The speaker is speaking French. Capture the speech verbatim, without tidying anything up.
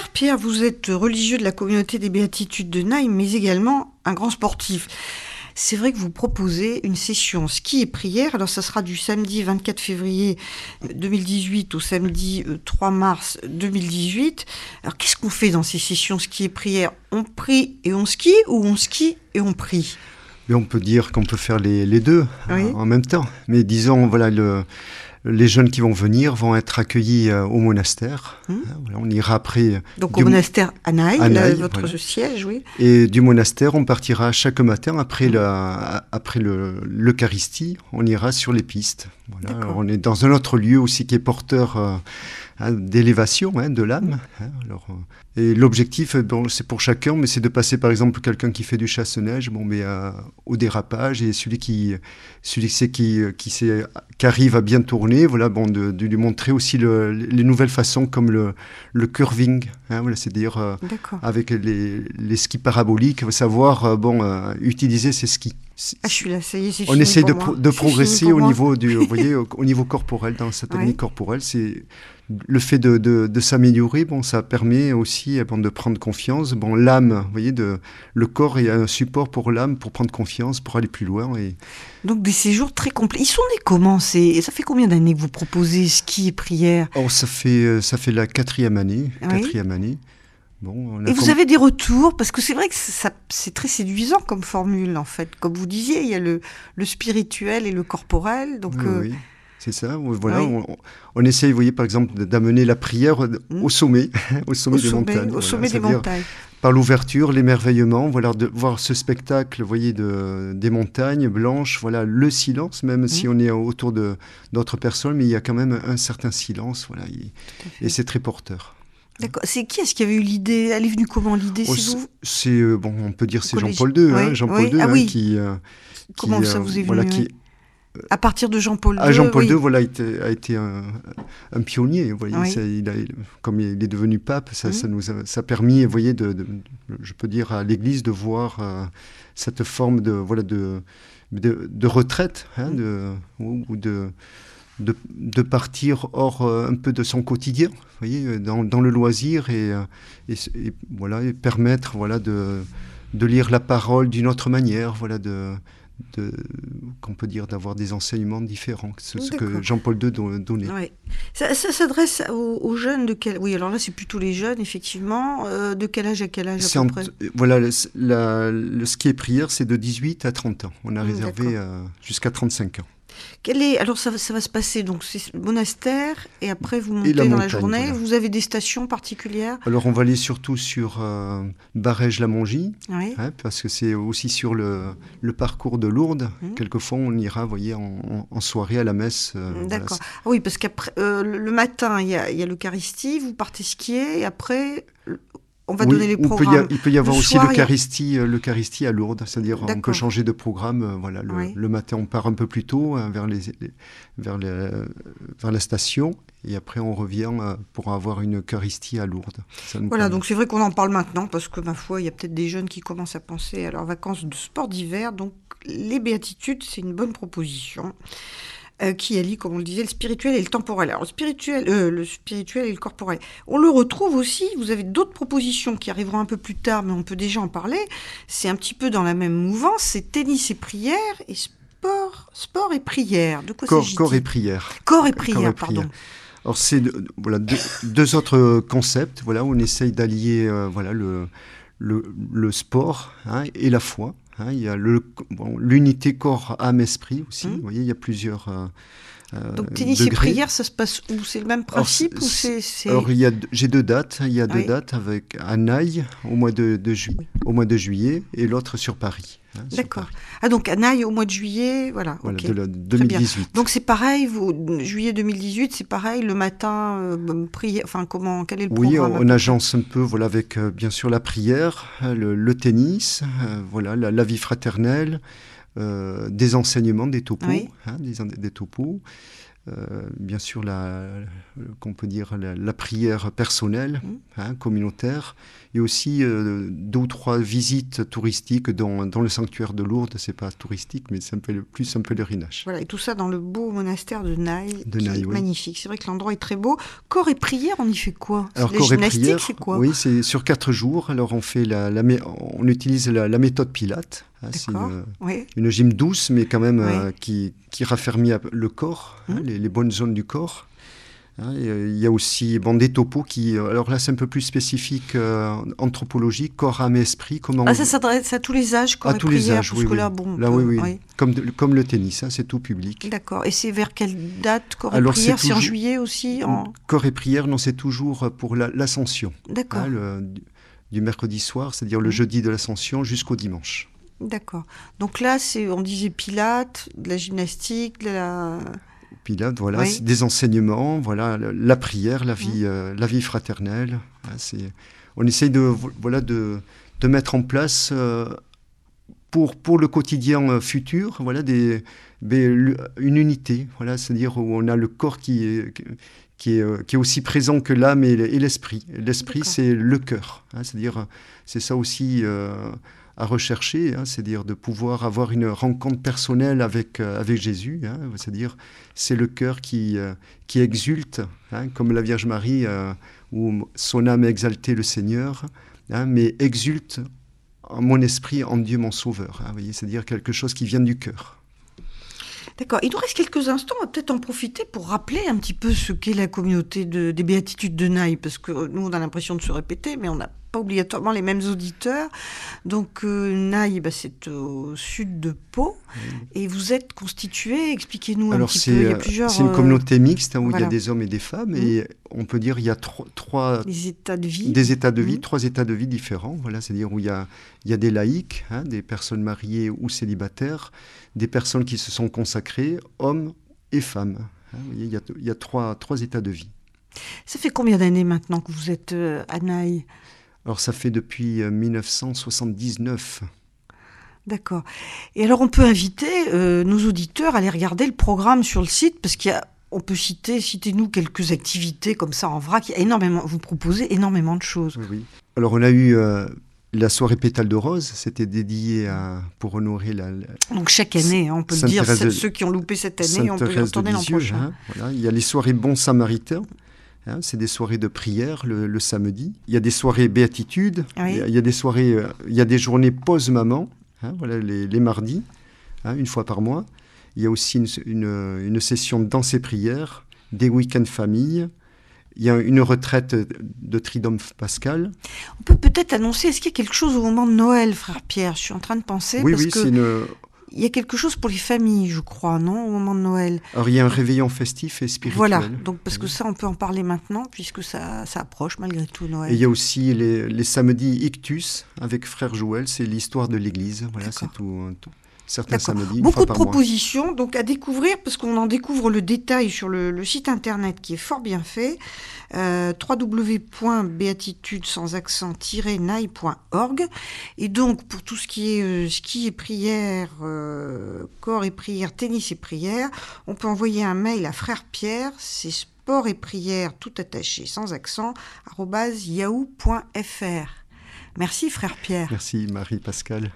Pierre, Pierre, vous êtes religieux de la communauté des Béatitudes de Naïm, mais également un grand sportif. C'est vrai que vous proposez une session ski et prière. Alors, ça sera du samedi vingt-quatre février deux mille dix-huit au samedi trois mars deux mille dix-huit. Alors, qu'est-ce qu'on fait dans ces sessions ski et prière? On prie et on skie ou on skie et on prie? Mais on peut dire qu'on peut faire les, les deux Oui. en même temps. Mais disons, voilà, le... les jeunes qui vont venir vont être accueillis euh, au monastère. Mmh. Hein, voilà, on ira après. Donc au monastère à Naïm, votre voilà. siège, oui. Et du monastère, on partira chaque matin après, mmh. la, après le, l'Eucharistie. On ira sur les pistes. Voilà. Alors, on est dans un autre lieu aussi qui est porteur euh, hein, d'élévation hein, de l'âme. Hein, alors, euh, et l'objectif, bon, c'est pour chacun, mais c'est de passer par exemple quelqu'un qui fait du chasse-neige, bon, mais euh, au dérapage, et celui qui, celui qui, qui, qui, sait, qui arrive à bien tourner, voilà, bon, de, de lui montrer aussi le, les nouvelles façons comme le, le curving, hein, voilà, c'est-à-dire euh, avec les, les skis paraboliques, savoir euh, bon, euh, utiliser ses skis. Ah, je suis là, ça y est, c'est On fini essaie pour de, moi. pro- de C'est progresser fini pour au moi. niveau du, vous voyez, au, au niveau corporel, dans cette technique Oui. corporelle, c'est le fait de, de, de s'améliorer. Bon, ça permet aussi bon, de prendre confiance. Bon, l'âme, vous voyez, de, le corps est un support pour l'âme pour prendre confiance, pour aller plus loin. Et... Donc des séjours très complets. Ils sont nés comment? C'est... Ça fait combien d'années que vous proposez ski et prière? Oh, ça fait ça fait la quatrième année, Oui. quatrième année. Bon, on a et vous comm... avez des retours? Parce que c'est vrai que ça, c'est très séduisant comme formule, en fait. Comme vous disiez, il y a le, le spirituel et le corporel. Donc, oui, euh... oui, c'est ça. Voilà, oui. on, on essaye, vous voyez, par exemple, d'amener la prière mmh. au sommet, au sommet au des sommet, montagnes. Au voilà, sommet des montagnes. Par l'ouverture, l'émerveillement, voilà, de voir ce spectacle, vous voyez, de, des montagnes blanches, voilà, le silence, même mmh. si on est autour de, d'autres personnes, mais il y a quand même un certain silence, voilà, et, et c'est très porteur. D'accord. C'est qui est-ce qui avait eu l'idée? Elle est venue comment l'idée? oh, C'est vous? C'est euh, bon, on peut dire c'est Collège... Jean-Paul deux, oui, hein, Jean-Paul oui. deux, ah, hein, oui. qui, euh, comment qui, ça vous est venu? voilà, qui, à partir de Jean-Paul deux. Ah, Jean-Paul oui. deux, voilà, a été, a été un, un pionnier. Vous voyez, oui. ça, il a, comme il est devenu pape, ça, mmh. ça nous a, ça a permis, vous voyez, de, de, je peux dire à l'Église de voir euh, cette forme de, voilà, de, de, de retraite, hein, mmh. de, ou, ou de De, de partir hors euh, un peu de son quotidien, vous voyez, dans, dans le loisir et, et, et, voilà, et permettre voilà, de, de lire la parole d'une autre manière, voilà, de, de, qu'on peut dire d'avoir des enseignements différents, ce, ce que Jean-Paul deux donnait. Ouais. Ça, ça s'adresse aux, aux jeunes de quel... Oui, alors là, c'est plutôt les jeunes, effectivement. Euh, de quel âge à quel âge à peu en, près? Voilà, le, la, le ski et prière, c'est de dix-huit à trente ans. On a mmh, réservé euh, jusqu'à trente-cinq ans. Quel est... Alors ça, ça va se passer, donc c'est le monastère, et après vous montez la dans montagne, la journée. Voilà. Vous avez des stations particulières? Alors on va aller surtout sur euh, Barège-la-Mongie, oui. hein, parce que c'est aussi sur le, le parcours de Lourdes. Mmh. Quelquefois on ira, voyez, en, en, en soirée à la messe. Euh, D'accord. Voilà. Ah oui, parce qu'après euh, le matin, il y a, y a l'Eucharistie, vous partez skier, et après... On va oui, donner les programmes. Peut y a, il peut y avoir le aussi soir, l'Eucharistie, a... l'Eucharistie à Lourdes, c'est-à-dire D'accord. on peut changer de programme. Euh, voilà, le, oui. le matin, on part un peu plus tôt hein, vers, les, les, vers, les, vers la station, et après on revient euh, pour avoir une Eucharistie à Lourdes. Voilà, permet. Donc c'est vrai qu'on en parle maintenant, parce que ma foi, il y a peut-être des jeunes qui commencent à penser à leurs vacances de sport d'hiver, donc les béatitudes, c'est une bonne proposition. Euh, qui allie, comme on le disait, le spirituel et le temporel. Alors, le spirituel, euh, le spirituel et le corporel. On le retrouve aussi, vous avez d'autres propositions qui arriveront un peu plus tard, mais on peut déjà en parler. C'est un petit peu dans la même mouvance, c'est tennis et prière et sport, sport et prière. De quoi corps, s'agit-il? Corps et prière. Corps et prière, corps et pardon. Prière. Alors, c'est voilà, deux, deux autres concepts, voilà, où on essaye d'allier euh, voilà, le, le, le sport hein, et la foi. Hein, il y a le, bon, l'unité corps, âme, esprit aussi. Mmh. Vous voyez, il y a plusieurs euh, Donc, tennis degrés. et prière, ça se passe où? C'est le même principe alors, ou c'est, c'est... alors il y a, j'ai deux dates. Il y a deux oui. dates avec à Naïm au mois de, de, ju- au mois de juillet et l'autre sur Paris. Hein, D'accord. Sur Paris. Ah, donc à Naïm au mois de juillet, voilà. Voilà, okay. de la, deux mille dix-huit. Donc c'est pareil, vous, juillet deux mille dix-huit, c'est pareil, le matin, euh, prière, enfin comment, quel est le oui, programme? Oui, on, on agence un peu, voilà, avec euh, bien sûr la prière, le, le tennis, euh, voilà, la, la vie fraternelle, euh, des enseignements, des topos, oui. hein, des, des topos. Euh, bien sûr, la, qu'on peut dire la, la prière personnelle, mmh. hein, communautaire, et aussi euh, deux ou trois visites touristiques dans, dans le sanctuaire de Lourdes. C'est pas touristique, mais c'est un peu le, plus un pèlerinage. Voilà, et tout ça dans le beau monastère de Naï, de qui Naï, est oui. magnifique. C'est vrai que l'endroit est très beau. Corps et prière, on y fait quoi? Alors, les corps gymnastiques, et prière, c'est quoi? Oui, c'est sur quatre jours. Alors, on fait la, la on utilise la, la méthode Pilates. Hein, c'est une, oui. une gym douce, mais quand même oui. euh, qui, qui raffermit le corps, mmh. hein, les, les bonnes zones du corps. Hein, et, euh, il y a aussi bon, des topos qui... Alors là, c'est un peu plus spécifique, euh, anthropologique, corps, âme et esprit. Comment ah, on... ça s'adresse à tous les âges, corps à et tous prière, les âges, oui. Que oui. là, bon, là, peut... oui, oui. oui. Comme, de, comme le tennis, hein, c'est tout public. D'accord. Et c'est vers quelle date, corps Alors, et prière? C'est, toujours... c'est en juillet aussi en... Corps et prière, non, c'est toujours pour la, l'ascension. D'accord. Hein, le, du mercredi soir, c'est-à-dire le mmh. jeudi de l'ascension jusqu'au dimanche. D'accord. Donc là, c'est, on disait pilates, de la gymnastique, de la... Pilates, voilà, oui. c'est des enseignements, voilà, la, la prière, la vie, mmh. euh, la vie fraternelle. Hein, c'est, on essaye de, voilà, de, de mettre en place euh, pour, pour le quotidien futur, voilà, des, des, une unité, voilà, c'est-à-dire où on a le corps qui est, qui est, qui est aussi présent que l'âme et, et l'esprit. L'esprit, D'accord. c'est le cœur, hein, c'est-à-dire, c'est ça aussi... Euh, à rechercher, hein, c'est-à-dire de pouvoir avoir une rencontre personnelle avec, euh, avec Jésus, hein, c'est-à-dire c'est le cœur qui, euh, qui exulte, hein, comme la Vierge Marie, euh, où son âme a exalté le Seigneur, hein, mais exulte en mon esprit en Dieu mon Sauveur, hein, vous voyez, c'est-à-dire quelque chose qui vient du cœur. D'accord. Il nous reste quelques instants, on va peut-être en profiter pour rappeler un petit peu ce qu'est la communauté de, des béatitudes de Naï, parce que nous, on a l'impression de se répéter, mais on n'a pas obligatoirement les mêmes auditeurs. Donc, euh, Naï, bah, c'est au sud de Pau, oui. Et vous êtes constitué, expliquez-nous Alors un petit c'est, peu. Il y a plusieurs, c'est une communauté mixte, hein, où voilà. il y a des hommes et des femmes, mmh. et on peut dire il y a tro- trois... Des états de vie. Des états de vie, mmh. trois états de vie différents, voilà, c'est-à-dire où il y a, il y a des laïcs, hein, des personnes mariées ou célibataires, des personnes qui se sont consacrées, hommes et femmes. Hein, vous voyez, il y a, il y a trois, trois états de vie. Ça fait combien d'années maintenant que vous êtes euh, à Naï ? Alors ça fait depuis euh, dix-neuf cent soixante-dix-neuf. D'accord. Et alors on peut inviter euh, nos auditeurs à aller regarder le programme sur le site, parce qu'il y a, on peut citer, citez-nous quelques activités comme ça en vrac. Il y a énormément, vous proposez énormément de choses. Oui, oui. Alors on a eu... Euh, La soirée pétale de rose, c'était dédié à, pour honorer la... la Donc chaque année, hein, on peut le dire, de, ceux qui ont loupé cette année, Sainte on peut y retourner l'an prochain. Hein, voilà. Il y a les soirées bons samaritains, hein, c'est des soirées de prière le, le samedi. Il y a des soirées béatitude, oui. il, y a, il y a des soirées, euh, il y a des journées pause maman, hein, voilà, les, les mardis, hein, une fois par mois. Il y a aussi une, une, une session de danse et prière, des week-ends famille. Il y a une retraite de Triduum Pascal. On peut peut-être annoncer, est-ce qu'il y a quelque chose au moment de Noël, frère Pierre ? Je suis en train de penser, oui, parce oui, que c'est une... il y a quelque chose pour les familles, je crois, non, au moment de Noël. Alors il y a un réveillon festif et spirituel. Voilà, donc parce que ça, on peut en parler maintenant, puisque ça, ça approche malgré tout Noël. Et il y a aussi les, les samedis Ictus avec frère Joël, c'est l'histoire de l'Église. Voilà, D'accord. c'est tout... tout. Certains D'accord. samedis, une Beaucoup fois de par propositions, mois. Donc à découvrir, parce qu'on en découvre le détail sur le, le site internet qui est fort bien fait, euh, w w w point béatitude sans accent tiret naï point org. Et donc pour tout ce qui est euh, ski et prière, euh, corps et prière, tennis et prière, on peut envoyer un mail à frère Pierre, c'est sport et prière tout attaché sans accent, arobase yahoo point f r. Merci frère Pierre. Merci Marie-Pascale.